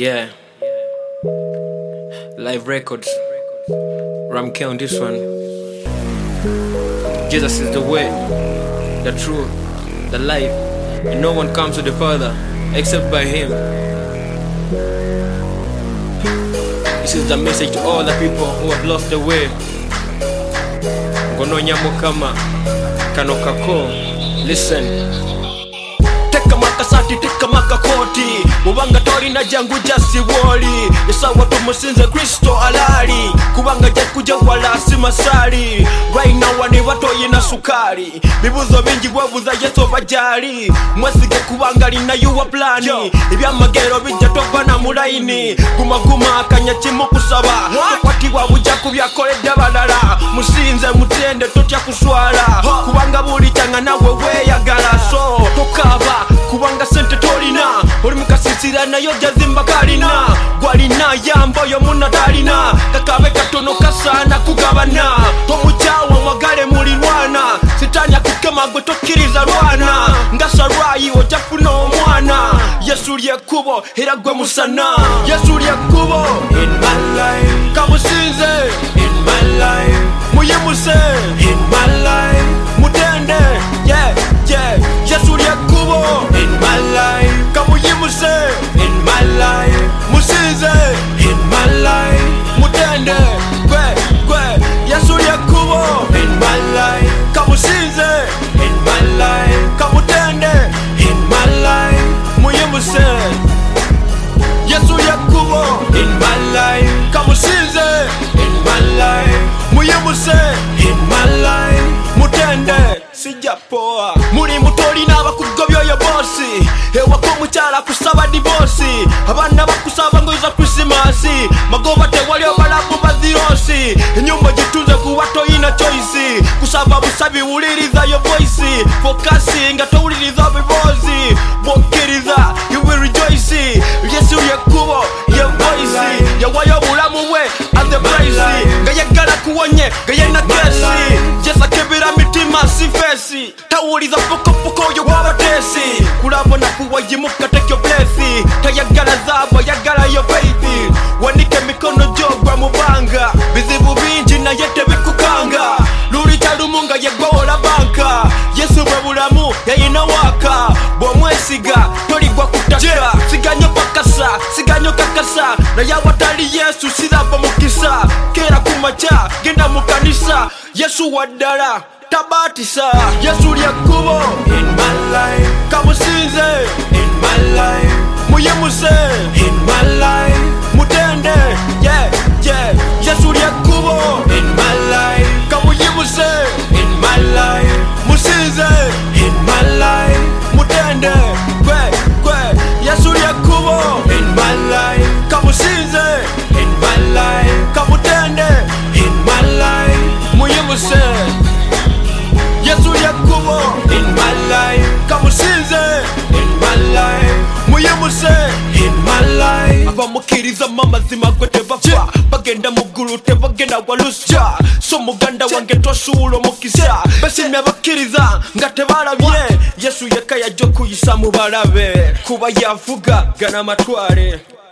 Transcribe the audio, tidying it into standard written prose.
Yeah. Live records. Ramke on this one. Jesus is the way, the truth, the life, and no one comes to the Father except by Him. This is the message to all the people who have lost the way. Ngono nyamukama kanokako. Listen. Teka makasati, teka makakoti, mubanga tori na jangu jasi woli. Yesawa tumusinze Kristo alali, kubanga jakuja wala simasali. Right now wani watoyi na sukari, bibuzo bingi wabuza Yesu bajali. Mwesige kubanga lina yuwa plani, ibya magero bija tova na mulaini. Guma akanyachimu kusaba, kwati wabuja kubyakoledde balala. Musinze mutende totya kuswala, kubanga buli kyanga nawe weyagala. So tokaba kubanga sente tolina, oli mukasisira nayo jazimba kalina. Gwalina yamboyo munatalina, kakabe katono kasana kugabana. Tomuchawa mwagale mulirwana, sitani akukema gwe tokkiriza lwana. Ngasarwayi ojafuna omwana, Yesu lyekubo era gwe musana. Yesu lyekubo in my life, kamusinze in my life, muyimuse in my life, mutende yeah. Yesu lyekubo in my life, kamuyimuse in my life, musinze in my life, mutende gwe. Yesu lyekubo in my life, kamusinze in my life, kamutende in my life, muyimuse. Yesu lyekubo in my life, kamusinze in my life, muyimuse in my life, mutende sijapoa. Muri mutoli n'abakugobya oyo bosi, ewako mukyala kusaba divosi, abaana bakusaba ngoza Krisimasi, magoba tewali obalamu bazirosi, enyumba gitunze kuba toyina choice, kusaba busabi wuliriza yo voice, focusing nga towuliriza bibozi, bwokkiriza you will rejoice. Yesu lyekubo ye voice, yawayo obulamu bwe as the price, nga yagala kuwonye nga yena kesi. Yesu akebera mitima si fesi, tawuliza pokopoko yo wabatesi, kulabona kuwayimuka take your place. Tayagala zabo yagala yo faith, wanike mikono jogwa mubanga, bizibu bingi naye tebikukanga. Luli talumunga yegola banka, Yesu bwe bulamu yayina waka. Bw'omwesiga toligwa kutaka, siganyo pakasa, siganyo kakasa, naye awatali Yesu siraba mukisa. Kera kumacha genda mu kanisa, Yesu waddala tabatisa. Yesu lyekubo in my life, kamusinze in my life, muyimuse in my life, mutende yeah. Yesu lyekubo in my life, kamuyimuse in my life, musinze in my life, mutende gwe. Yesu lyekubo in my life, kamusinze in my life, kamutende in my life, muyimuse. Yesu lyekubo in my life, kamusinze in my life, muyimuse in my life. Abamukiriza amazima gwe tebafa, bagenda muggulu tebagenda walusya. So muganda wange tosuula omukisa, besimye abakiriza nga tebalabye. Yesu yekka yajja okuyisa mu balabe, kuba yavuga gana matwale.